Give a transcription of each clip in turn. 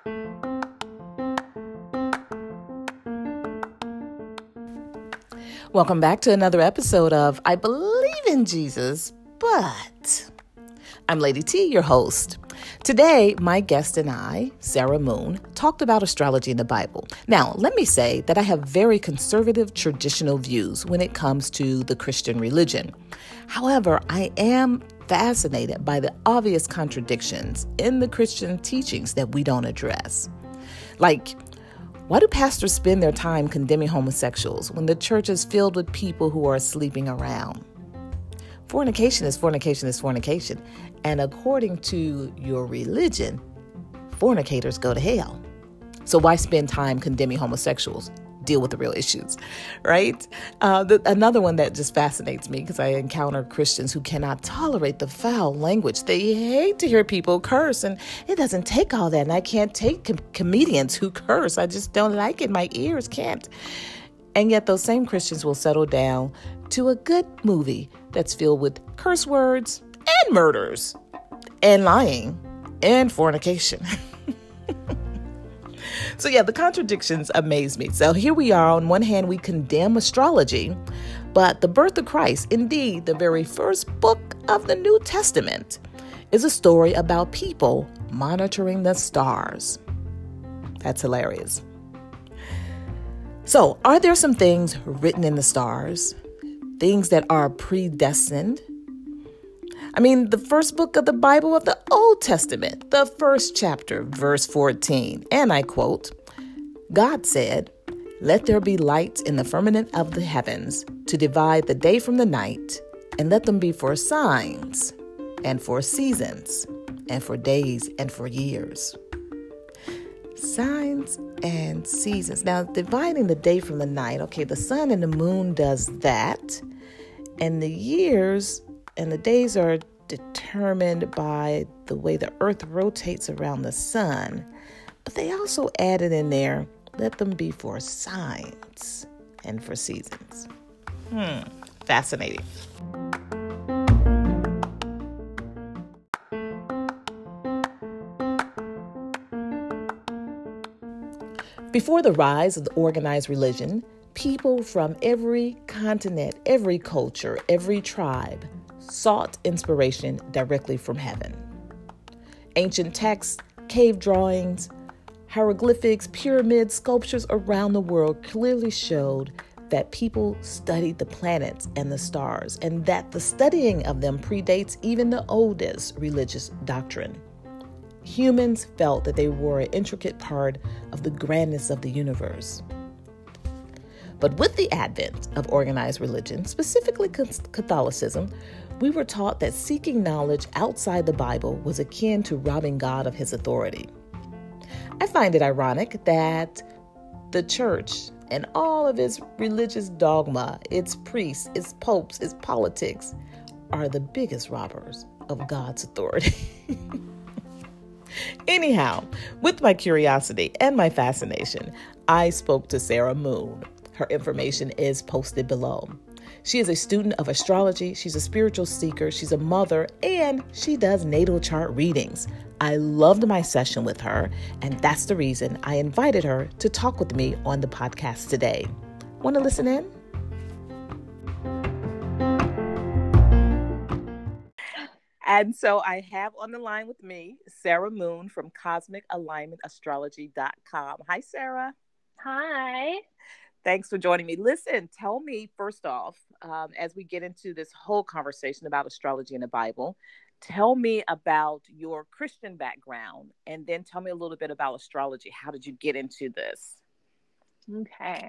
Welcome back to another episode of I Believe in Jesus, but I'm Lady T, your host. Today, my guest and I, Sarah Moon, talked about astrology in the Bible. Now, let me say that I have very conservative traditional views when it comes to the Christian religion. However, I am fascinated by the obvious contradictions in the Christian teachings that we don't address. Like, why do pastors spend their time condemning homosexuals when the church is filled with people who are sleeping around? Fornication is fornication is fornication. And according to your religion, fornicators go to hell. So why spend time condemning homosexuals? Deal with the real issues, right? Another one that just fascinates me because I encounter Christians who cannot tolerate the foul language. They hate to hear people curse, and it doesn't take all that. And I can't take comedians who curse. I just don't like it. My ears can't. And yet those same Christians will settle down to a good movie that's filled with curse words and murders and lying and fornication. So yeah, the contradictions amaze me. So here we are. On one hand, we condemn astrology, but the birth of Christ, indeed, the very first book of the New Testament, is a story about people monitoring the stars. That's hilarious. So are there some things written in the stars? Things that are predestined? I mean, the first book of the Bible of the Old Testament, the first chapter, verse 14, and I quote, God said, "Let there be lights in the firmament of the heavens to divide the day from the night, and let them be for signs and for seasons and for days and for years." Signs and seasons. Now, dividing the day from the night, okay, the sun and the moon does that, and the years and the days are determined by the way the earth rotates around the sun. But they also added in there, let them be for signs and for seasons. Fascinating. Before the rise of the organized religion, people from every continent, every culture, every tribe sought inspiration directly from heaven. Ancient texts, cave drawings, hieroglyphics, pyramids, sculptures around the world clearly showed that people studied the planets and the stars, and that the studying of them predates even the oldest religious doctrine. Humans felt that they were an intricate part of the grandness of the universe. But with the advent of organized religion, specifically Catholicism, we were taught that seeking knowledge outside the Bible was akin to robbing God of his authority. I find it ironic that the church and all of its religious dogma, its priests, its popes, its politics, are the biggest robbers of God's authority. Anyhow, with my curiosity and my fascination, I spoke to Sarah Moon. Her information is posted below. She is a student of astrology, she's a spiritual seeker, she's a mother, and she does natal chart readings. I loved my session with her, and that's the reason I invited her to talk with me on the podcast today. Want to listen in? And so I have on the line with me Sarah Moon from CosmicAlignmentAstrology.com. Hi, Sarah. Hi. Thanks for joining me. Listen, tell me first off, as we get into this whole conversation about astrology in the Bible, tell me about your Christian background, and then tell me a little bit about astrology. How did you get into this? Okay.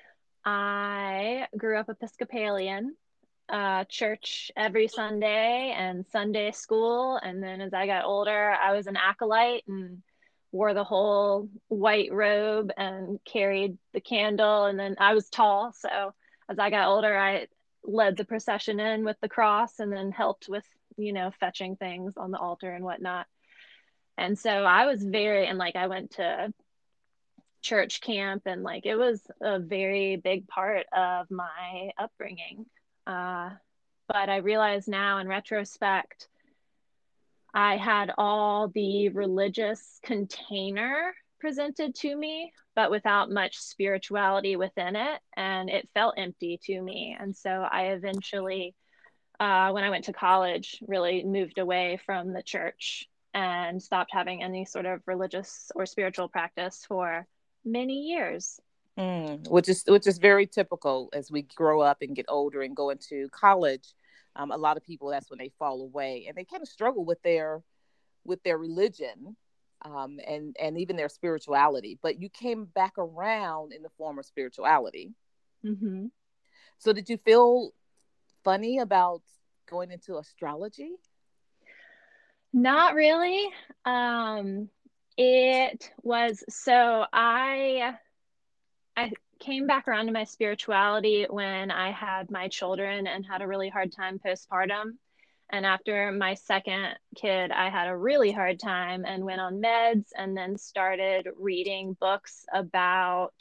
I grew up Episcopalian, church every Sunday and Sunday school. And then as I got older, I was an acolyte and wore the whole white robe and carried the candle. And then I was tall. So as I got older, I led the procession in with the cross and then helped with, fetching things on the altar and whatnot. And so I was I went to church camp, and it was a very big part of my upbringing. But I realize now in retrospect, I had all the religious container presented to me, but without much spirituality within it. And it felt empty to me. And so I eventually, when I went to college, really moved away from the church and stopped having any sort of religious or spiritual practice for many years. Which is very typical as we grow up and get older and go into college. A lot of people, that's when they fall away and they kind of struggle with their religion, and even their spirituality. But you came back around in the form of spirituality. Mm-hmm. So did you feel funny about going into astrology? Not really. Um, it was so I came back around to my spirituality when I had my children and had a really hard time postpartum. And after my second kid, I had a really hard time and went on meds and then started reading books about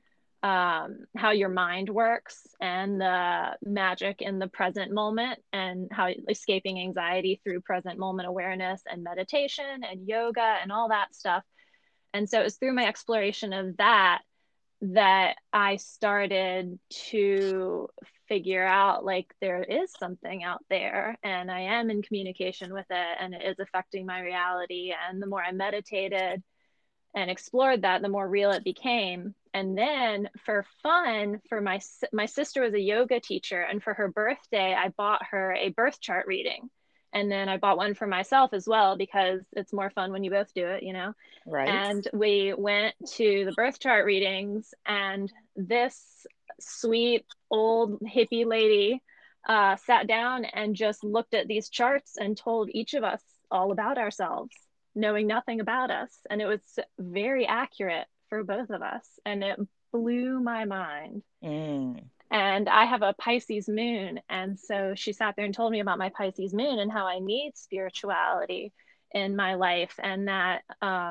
how your mind works and the magic in the present moment and how escaping anxiety through present moment awareness and meditation and yoga and all that stuff. And so it was through my exploration of that I started to figure out like there is something out there and I am in communication with it and it is affecting my reality. And the more I meditated and explored that, the more real it became. And then for fun, for my sister was a yoga teacher, and for her birthday, I bought her a birth chart reading. And then I bought one for myself as well because it's more fun when you both do it, you know. Right. And we went to the birth chart readings, and this sweet old hippie lady sat down and just looked at these charts and told each of us all about ourselves, knowing nothing about us. And it was very accurate for both of us. And it blew my mind. Mm. And I have a Pisces moon. And so she sat there and told me about my Pisces moon and how I need spirituality in my life and that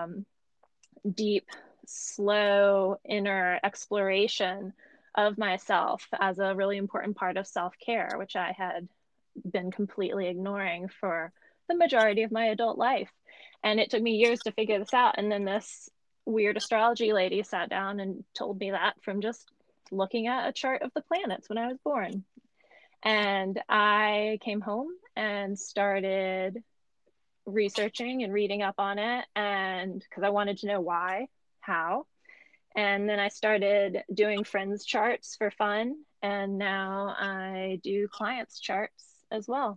deep, slow inner exploration of myself as a really important part of self care, which I had been completely ignoring for the majority of my adult life. And it took me years to figure this out. And then this weird astrology lady sat down and told me that from just looking at a chart of the planets when I was born. And I came home and started researching and reading up on it, and because I wanted to know why, how. And then I started doing friends charts for fun, and now I do clients charts as well.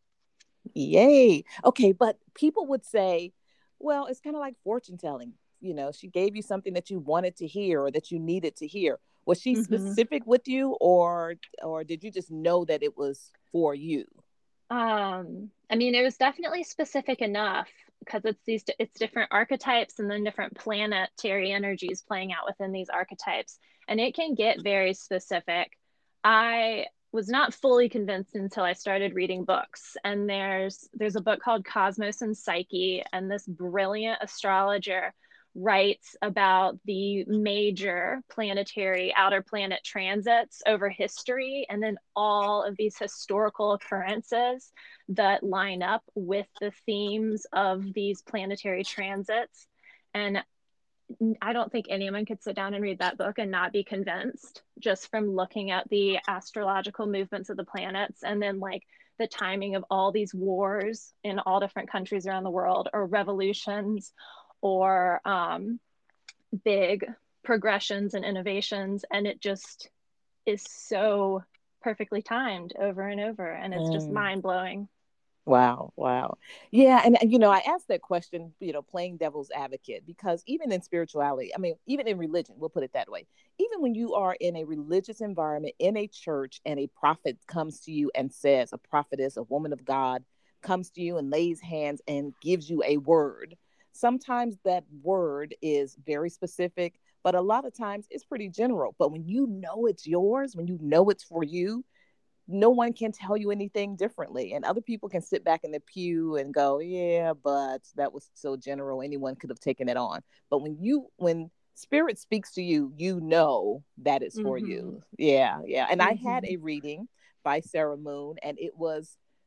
Yay. Okay, but people would say, well, it's kind of like fortune telling. She gave you something that you wanted to hear or that you needed to hear. Was she Mm-hmm. specific with you, or did you just know that it was for you? I mean, it was definitely specific enough because it's different archetypes and then different planetary energies playing out within these archetypes, and it can get very specific. I was not fully convinced until I started reading books, and there's a book called Cosmos and Psyche, and this brilliant astrologer writes about the major planetary outer planet transits over history and then all of these historical occurrences that line up with the themes of these planetary transits. And I don't think anyone could sit down and read that book and not be convinced just from looking at the astrological movements of the planets and then like the timing of all these wars in all different countries around the world or revolutions or big progressions and innovations. And it just is so perfectly timed over and over. And it's just Mm. mind blowing. Wow, wow. Yeah, and I asked that question, playing devil's advocate, because even in spirituality, I mean, even in religion, we'll put it that way. Even when you are in a religious environment, in a church, and a prophet comes to you and says, a prophetess, a woman of God, comes to you and lays hands and gives you a word. Sometimes that word is very specific, but a lot of times it's pretty general. But when you know it's yours, when you know it's for you, no one can tell you anything differently. And other people can sit back in the pew and go, yeah, but that was so general. Anyone could have taken it on. But when spirit speaks to you, you know that it's for Mm-hmm. you. Yeah, yeah. And I had Mm-hmm. a reading by Sarah Moon, and it was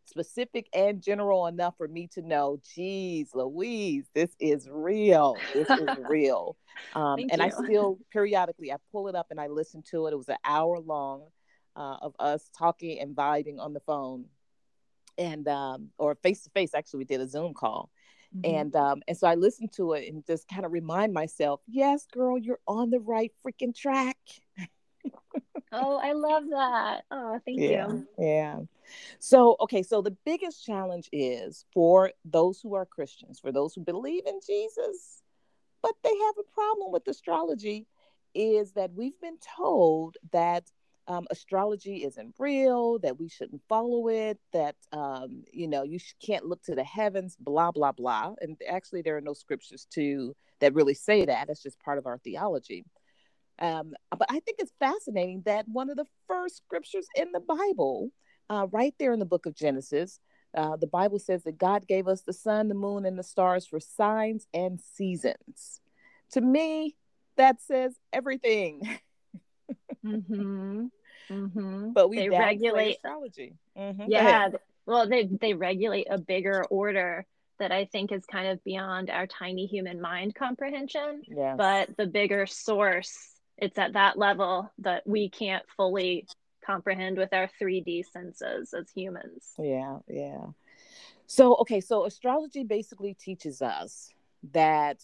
specific and general enough for me to know, geez, Louise, this is real. This is real. Thank And I you. still periodically I pull it up and I listen to it. It was an hour long of us talking and vibing on the phone, and or face to face. Actually, we did a Zoom call, and so I listened to it and just kind of remind myself, yes, girl, you're on the right freaking track. Oh, I love that. Oh, thank Yeah, you. yeah. So, okay, so the biggest challenge is for those who are Christians, for those who believe in Jesus, but they have a problem with astrology, is that we've been told that astrology isn't real, that we shouldn't follow it, that, you can't look to the heavens, blah, blah, blah. And actually, there are no scriptures that really say that. That's just part of our theology. But I think it's fascinating that one of the first scriptures in the Bible, right there in the book of Genesis, the Bible says that God gave us the sun, the moon, and the stars for signs and seasons. To me, that says everything. Mm-hmm. Mm-hmm. But we They downplay regulate, astrology. Go ahead. yeah, well, they regulate a bigger order that I think is kind of beyond our tiny human mind comprehension. Yes. But the bigger source, it's at that level that we can't fully comprehend with our 3D senses as humans. Yeah. Yeah. So, okay. So, astrology basically teaches us that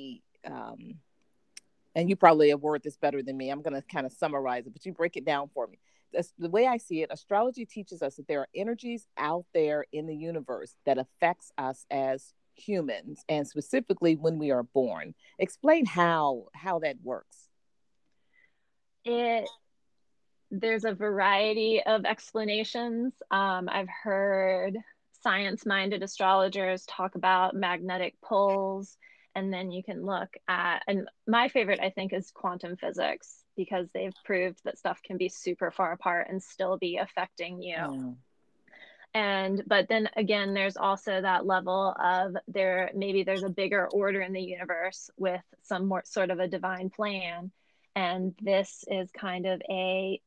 and you probably have worded this better than me. I'm going to kind of summarize it, but you break it down for me. That's the way I see it. Astrology teaches us that there are energies out there in the universe that affects us as humans, and specifically when we are born. Explain how that works. It There's a variety of explanations. I've heard science-minded astrologers talk about magnetic poles, and then you can look at, and my favorite, I think, is quantum physics, because they've proved that stuff can be super far apart and still be affecting you. Mm. And but then again, there's also that level of maybe there's a bigger order in the universe with some more sort of a divine plan. And this is kind of a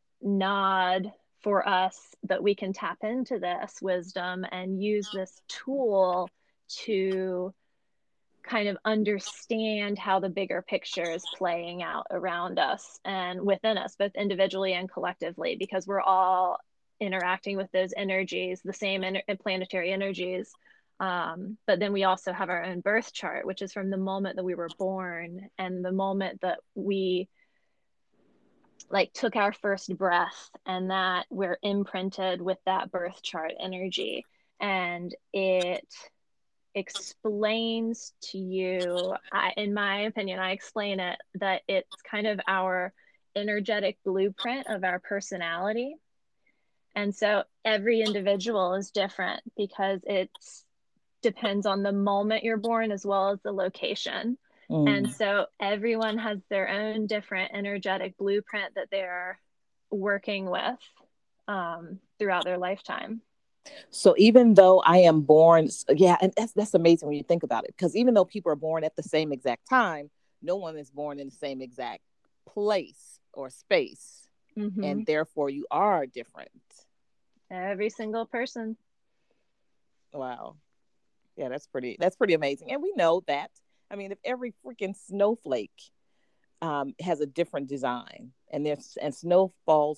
nod for us that we can tap into this wisdom and use this tool to kind of understand how the bigger picture is playing out around us and within us, both individually and collectively, because we're all interacting with those energies, the same planetary energies. But then we also have our own birth chart, which is from the moment that we were born and the moment that we like took our first breath, and that we're imprinted with that birth chart energy. And it explains to you, in my opinion, I explain it that it's kind of our energetic blueprint of our personality. And so every individual is different because it depends on the moment you're born as well as the location. And Mm. so everyone has their own different energetic blueprint that they're working with throughout their lifetime. So even though I am born, yeah, and that's amazing when you think about it, because even though people are born at the same exact time, no one is born in the same exact place or space, Mm-hmm. and therefore you are different. Every single person. Wow. Yeah, that's pretty amazing. And we know that. I mean, if every freaking snowflake has a different design, and snow falls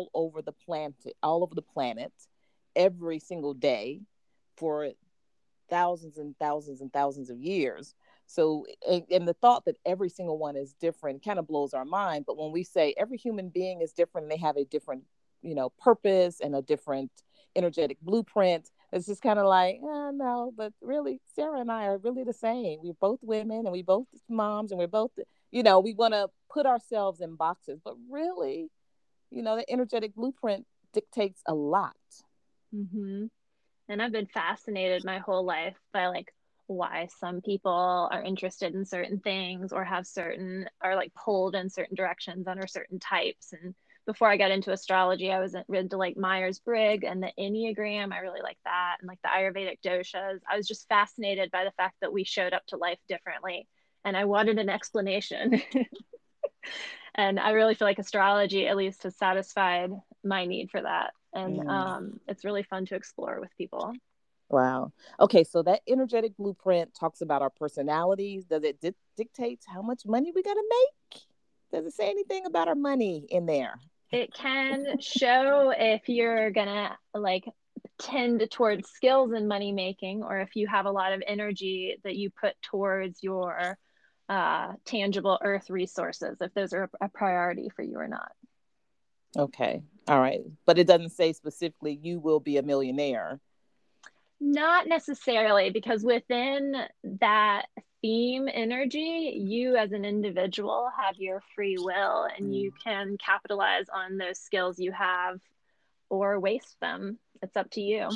all over the planet, every single day for thousands and thousands and thousands of years. So, and the thought that every single one is different kind of blows our mind. But when we say every human being is different and they have a different, purpose and a different energetic blueprint, it's just kind of like, oh, no, but really, Sarah and I are really the same. We're both women and we both moms and we're both, we want to put ourselves in boxes, but really, the energetic blueprint dictates a lot. Mm-hmm. And I've been fascinated my whole life by like why some people are interested in certain things or have certain are like pulled in certain directions under certain types. And before I got into astrology, I was into like Myers-Briggs and the Enneagram. I really like that, and like the Ayurvedic doshas. I was just fascinated by the fact that we showed up to life differently, and I wanted an explanation. And I really feel like astrology at least has satisfied my need for that. And it's really fun to explore with people. Wow. Okay, so that energetic blueprint talks about our personalities. Does it dictate how much money we got to make? Does it say anything about our money in there? It can show if you're gonna like tend towards skills in money making, or if you have a lot of energy that you put towards your tangible earth resources, if those are a priority for you or not. Okay. All right. But it doesn't say specifically you will be a millionaire. Not necessarily, because within that theme energy, you as an individual have your free will, and you can capitalize on those skills you have or waste them. It's up to you.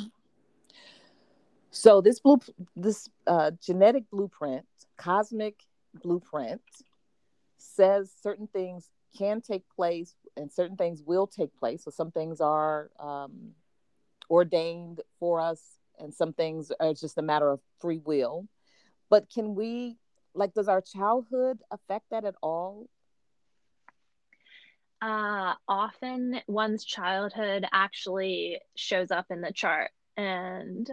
So this genetic blueprint, cosmic blueprint, says certain things can take place and certain things will take place. So some things are ordained for us, and some things are just a matter of free will. But can we, like, does our childhood affect that at all? Often one's childhood actually shows up in the chart, and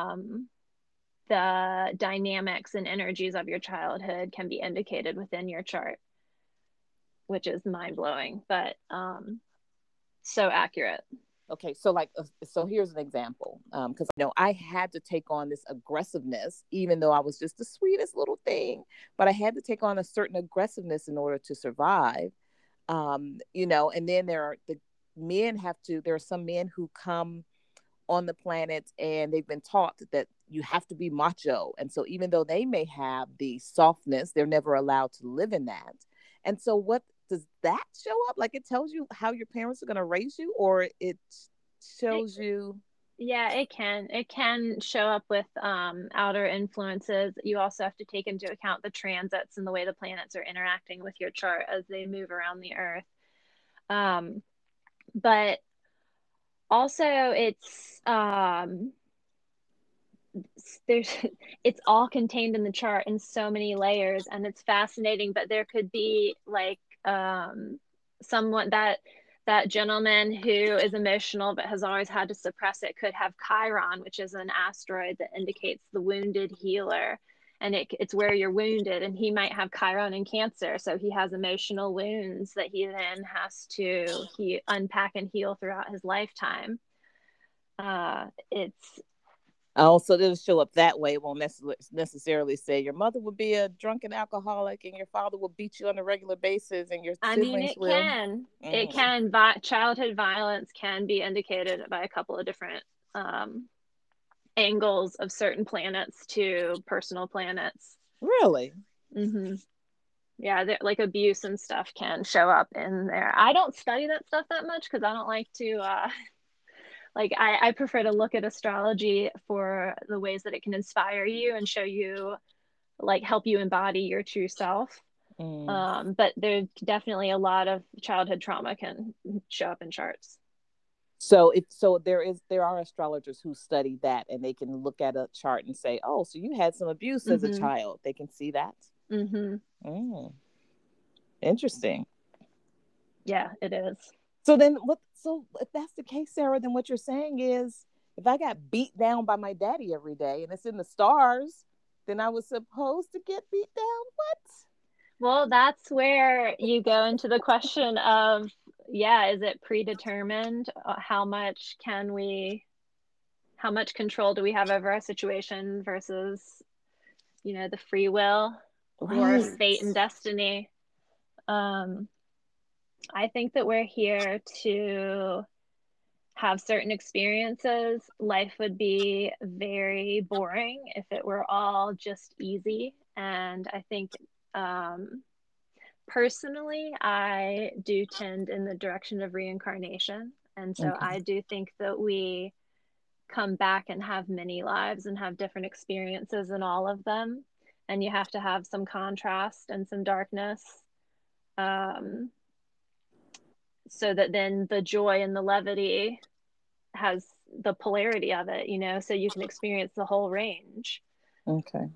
the dynamics and energies of your childhood can be indicated within your chart, which is mind-blowing, but so accurate. Okay, so so here's an example. Because I had to take on this aggressiveness, even though I was just the sweetest little thing, but I had to take on a certain aggressiveness in order to survive. And then there are some men who come on the planet and they've been taught that you have to be macho. And so even though they may have the softness, they're never allowed to live in that. And so what does that show up? Like, it tells you how your parents are going to raise you, or it shows you? Yeah, it can show up with outer influences. You also have to take into account the transits and the way the planets are interacting with your chart as they move around the earth. But also there's it's all contained in the chart in so many layers, and it's fascinating. But there could be like someone that gentleman who is emotional but has always had to suppress it could have Chiron, which is an asteroid that indicates the wounded healer, and it's where you're wounded, and he might have Chiron in Cancer, so he has emotional wounds that he then has to unpack and heal throughout his lifetime. It's Oh, so it'll show up that way. It won't necessarily say your mother would be a drunken alcoholic and your father will beat you on a regular basis and your siblings it will. can. It Mm. can. Childhood violence can be indicated by a couple of different angles of certain planets to personal planets. Really? Mm-hmm. Yeah, like abuse and stuff can show up in there. I don't study that stuff that much because I don't like to I prefer to look at astrology for the ways that it can inspire you and show you, like, help you embody your true self. But there's definitely a lot of childhood trauma can show up in charts. So there are astrologers who study that and they can look at a chart and say, oh, so you had some abuse as a child. They can see that. Interesting. Yeah, it is. So then so if that's the case, Sarah, then what you're saying is if I got beat down by my daddy every day and it's in the stars, then I was supposed to get beat down? What? Well, that's where you go into the question of, is it predetermined? How much control do we have over our situation versus, the free will or fate and destiny? I think that we're here to have certain experiences. Life would be very boring if it were all just easy. And I think personally, I do tend in the direction of reincarnation. And so I do think that we come back and have many lives and have different experiences in all of them. And you have to have some contrast and some darkness. So that then the joy and the levity has the polarity of it, so you can experience the whole range. Okay.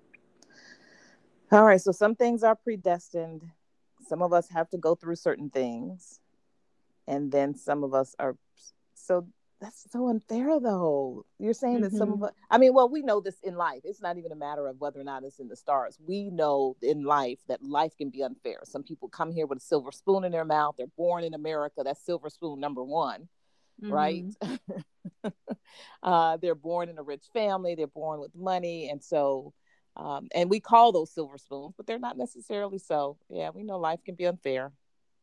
All right. So some things are predestined. Some of us have to go through certain things. And then some of us are So that's so unfair, though. You're saying that some of Mm-hmm. us, I mean, well, we know this in life. It's not even a matter of whether or not it's in the stars. We know in life that life can be unfair. Some people come here with a silver spoon in their mouth. They're born in America. That's silver spoon number one, right? Mm-hmm. They're born in a rich family. They're born with money. And so, and we call those silver spoons, but they're not necessarily so. Yeah, we know life can be unfair.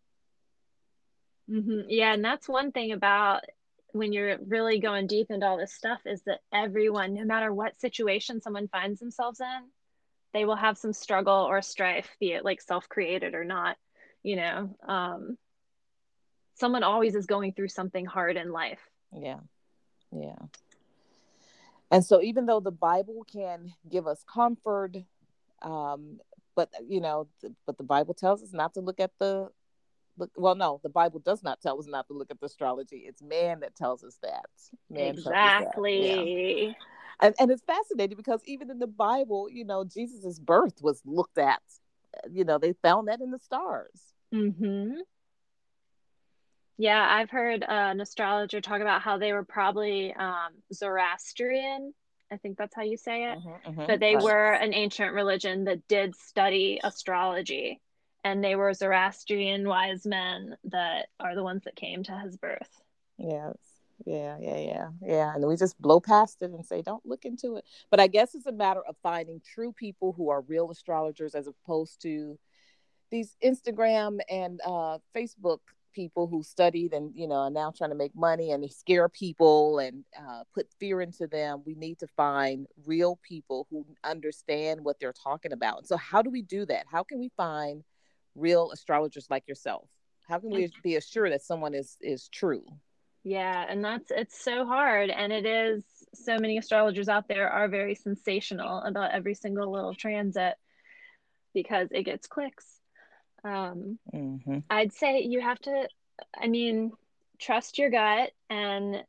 Mm-hmm. Yeah, and that's one thing about when you're really going deep into all this stuff is that everyone, no matter what situation someone finds themselves in, they will have some struggle or strife, be it like self-created or not. You know, someone always is going through something hard in life. Yeah. Yeah. And so, even though the Bible can give us comfort, um, but but the Bible tells us not to look at the look. Well, no, the Bible does not tell us not to look at the astrology. It's man that tells us that. Man tells us that. Yeah, Exactly. and it's fascinating because even in the Bible, Jesus's birth was looked at. They found that in the stars. Mm-hmm. Yeah, I've heard an astrologer talk about how they were probably Zoroastrian. I think that's how you say it. But they Right. were an ancient religion that did study astrology. And they were Zoroastrian wise men that are the ones that came to his birth. Yes. Yeah. And we just blow past it and say, don't look into it. But I guess it's a matter of finding true people who are real astrologers as opposed to these Instagram and Facebook people who studied and, are now trying to make money and they scare people and put fear into them. We need to find real people who understand what they're talking about. And so how do we do that? How can we find real astrologers like yourself? How can we It's be assured that someone is true? Yeah, and it's so hard. And it is so many astrologers out there are very sensational about every single little transit because it gets clicks. Um, Mm-hmm. I'd say you have to, I mean, trust your gut and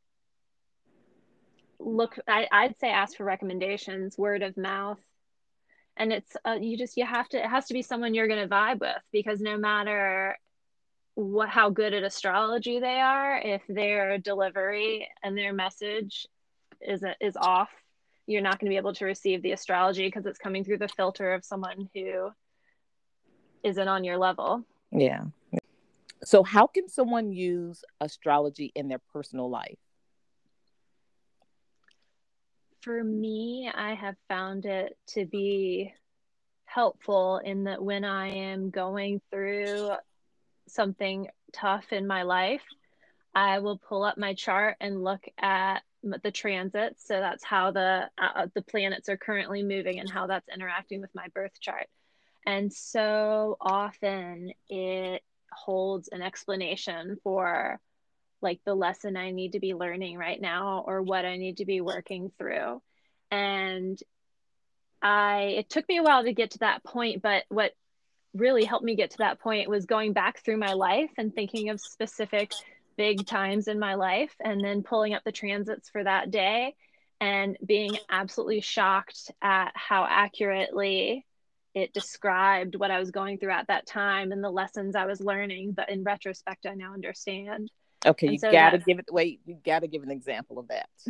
I'd say ask for recommendations, word of mouth. And you have to, it has to be someone you're going to vibe with because no matter how good at astrology they are, if their delivery and their message is off, you're not going to be able to receive the astrology because it's coming through the filter of someone who isn't on your level. Yeah. So how can someone use astrology in their personal life? For me, I have found it to be helpful in that when I am going through something tough in my life, I will pull up my chart and look at the transits. So that's how the planets are currently moving and how that's interacting with my birth chart. And so often it holds an explanation for like the lesson I need to be learning right now or what I need to be working through. And it took me a while to get to that point, but what really helped me get to that point was going back through my life and thinking of specific big times in my life and then pulling up the transits for that day and being absolutely shocked at how accurately it described what I was going through at that time and the lessons I was learning. But in retrospect, I now understand. Okay, And you so got to that's, give it, wait, you got to give an example of that.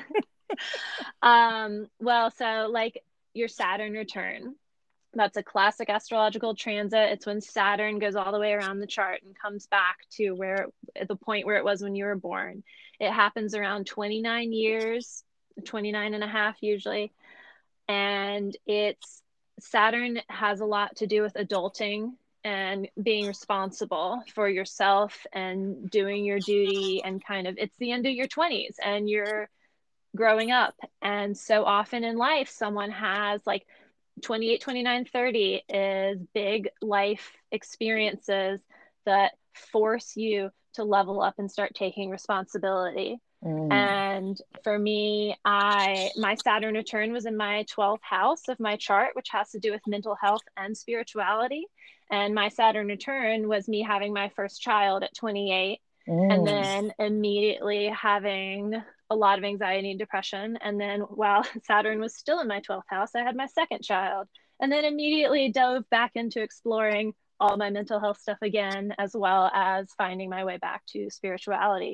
well, so like your Saturn return, that's a classic astrological transit. It's when Saturn goes all the way around the chart and comes back to where at the point where it was when you were born. It happens around 29 years, 29 and a half usually. And it's Saturn has a lot to do with adulting and being responsible for yourself and doing your duty and kind of it's the end of your 20s and you're growing up. And so often in life, someone has like 28, 29, 30 is big life experiences that force you to level up and start taking responsibility. Mm. And for me, my Saturn return was in my 12th house of my chart, which has to do with mental health and spirituality. And my Saturn return was me having my first child at 28 and Mm. then immediately having a lot of anxiety and depression. And then while Saturn was still in my 12th house, I had my second child and then immediately dove back into exploring all my mental health stuff again, as well as finding my way back to spirituality.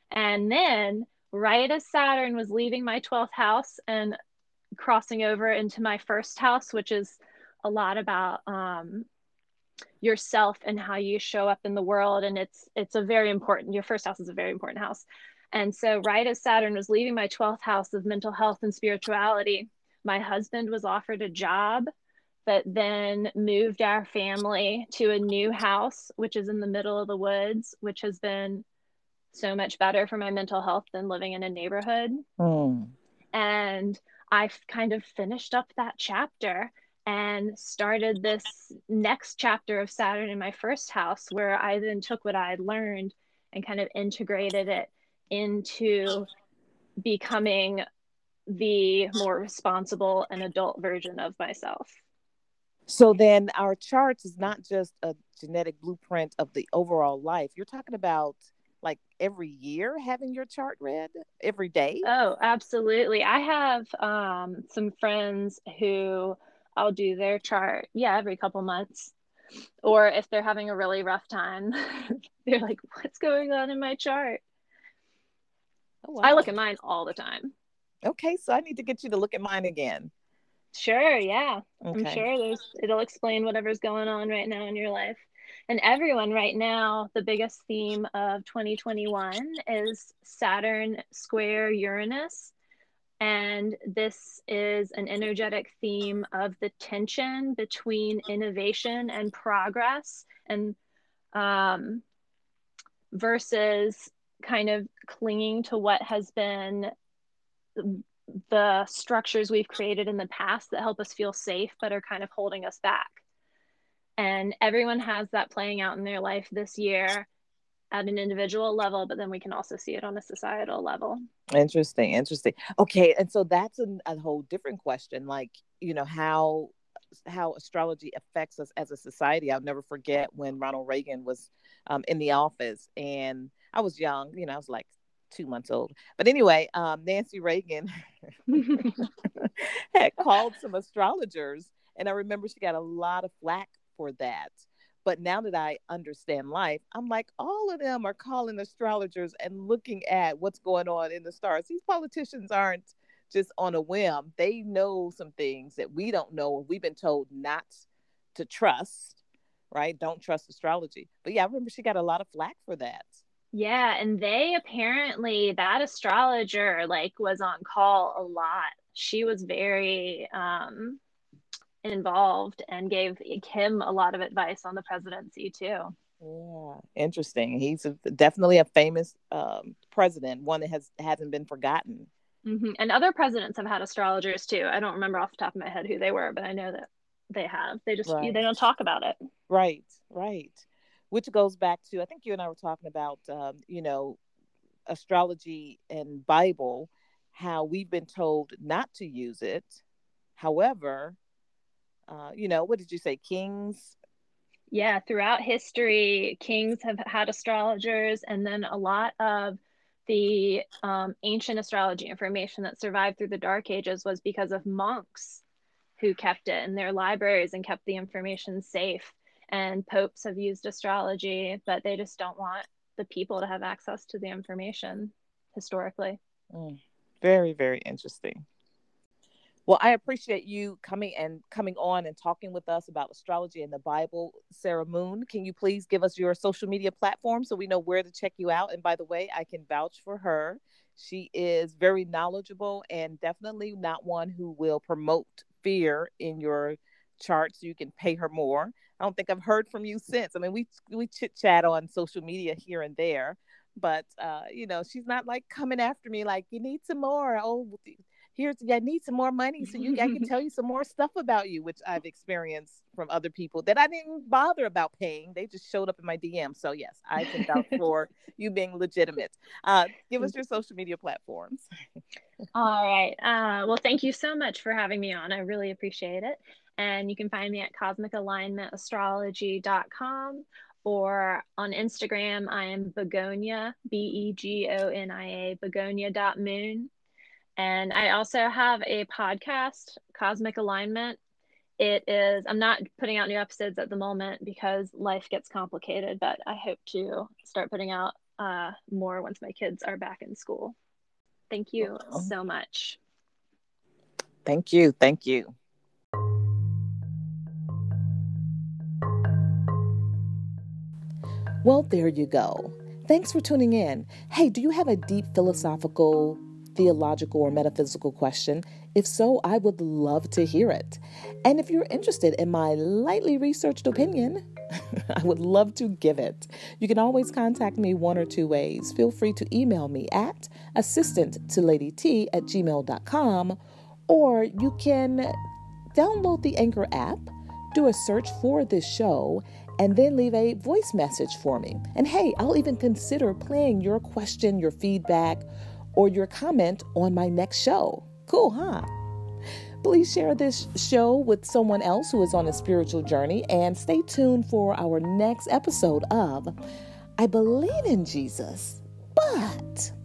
And then right as Saturn was leaving my 12th house and crossing over into my first house, which is a lot about yourself and how you show up in the world. And it's a very important, your first house is a very important house. And so right as Saturn was leaving my 12th house of mental health and spirituality, my husband was offered a job, but then moved our family to a new house, which is in the middle of the woods, which has been so much better for my mental health than living in a neighborhood. And I kind of finished up that chapter and started this next chapter of Saturn in my first house, where I then took what I had learned and kind of integrated it into becoming the more responsible and adult version of myself. So then our charts is not just a genetic blueprint of the overall life. You're talking about like every year having your chart read every day? Oh, absolutely. I have some friends who I'll do their chart, every couple months. Or if they're having a really rough time, they're like, what's going on in my chart? Oh, wow. I look at mine all the time. Okay, so I need to get you to look at mine again. Sure, yeah. Okay. I'm sure it'll explain whatever's going on right now in your life. And everyone right now, the biggest theme of 2021 is Saturn square Uranus. And this is an energetic theme of the tension between innovation and progress, and versus kind of clinging to what has been the structures we've created in the past that help us feel safe but are kind of holding us back. And everyone has that playing out in their life this year at an individual level, but then we can also see it on a societal level. Interesting. Okay, and so that's a whole different question, like, how astrology affects us as a society. I'll never forget when Ronald Reagan was in the office, and I was young, I was like 2 months old. But anyway, Nancy Reagan had called some astrologers, and I remember she got a lot of flack for that. But now that I understand life, I'm like, all of them are calling astrologers and looking at what's going on in the stars. These politicians aren't just on a whim. They know some things that we don't know. We've been told not to trust, right? Don't trust astrology. But yeah, I remember she got a lot of flack for that. Yeah, and they apparently, that astrologer was on call a lot. She was very involved and gave him a lot of advice on the presidency too. Yeah, interesting. He's definitely a famous president, one that hasn't been forgotten. Mm-hmm. And other presidents have had astrologers too. I don't remember off the top of my head who they were, but I know that they have. They don't talk about it. Right. Which goes back to, I think you and I were talking about, astrology and Bible, how we've been told not to use it. However, what did you say? Kings? Yeah, throughout history, kings have had astrologers, and then a lot of the ancient astrology information that survived through the Dark Ages was because of monks who kept it in their libraries and kept the information safe. And popes have used astrology, but they just don't want the people to have access to the information historically. Very, very interesting. Well, I appreciate you coming on and talking with us about astrology and the Bible. Sarah Moon, can you please give us your social media platform so we know where to check you out? And by the way, I can vouch for her. She is very knowledgeable and definitely not one who will promote fear in your chart so you can pay her more. I don't think I've heard from you since. I mean, we chit chat on social media here and there, but she's not like coming after me like, you need some more. Oh, I need some more money so I can tell you some more stuff about you, which I've experienced from other people that I didn't bother about paying. They just showed up in my DM. So yes, I can vouch for you being legitimate. Give us your social media platforms. All right. Well, thank you so much for having me on. I really appreciate it. And you can find me at cosmicalignmentastrology.com, or on Instagram, I am Begonia, Begonia, begonia.moon. And I also have a podcast, Cosmic Alignment. I'm not putting out new episodes at the moment because life gets complicated, but I hope to start putting out more once my kids are back in school. Thank you so much. Thank you. Thank you. Well, there you go. Thanks for tuning in. Hey, do you have a deep philosophical, theological, or metaphysical question? If so, I would love to hear it. And if you're interested in my lightly researched opinion, I would love to give it. You can always contact me one or two ways. Feel free to email me at assistanttoladyt@gmail.com, or you can download the Anchor app, do a search for this show, and then leave a voice message for me. And hey, I'll even consider playing your question, your feedback, or your comment on my next show. Cool, huh? Please share this show with someone else who is on a spiritual journey, and stay tuned for our next episode of I Believe in Jesus, but...